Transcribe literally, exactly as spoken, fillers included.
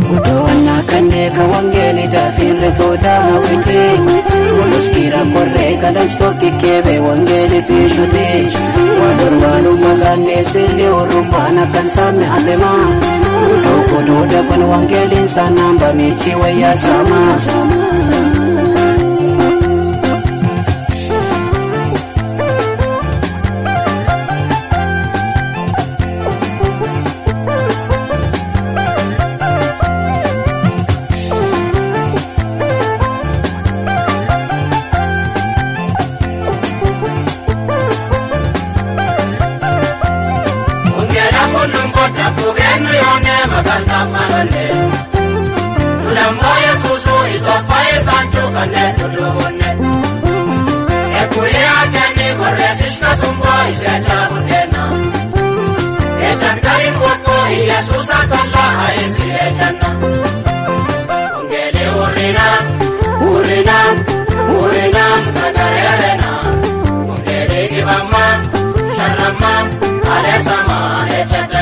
Udoonna kannee ka wangeeli daafirre tooda hawwite Koloskira korree kadach tokki keebe wangeeli fi shote Wadorwaanu magaanee sirrii urrumbaan akkan saame atema Udoo kodoo daban wangeeliin saanaan bamichi wayyaa saama Tunamoya susu isofaye sancho kane tulubone Ekuye akeni korresishka sumbo ishecha bundena Echan karin wako Yesus atalla haisi echanna Ungeli urinam, urinam, urinam kakarerena Ungeli kibamma, sharramma, alesama echata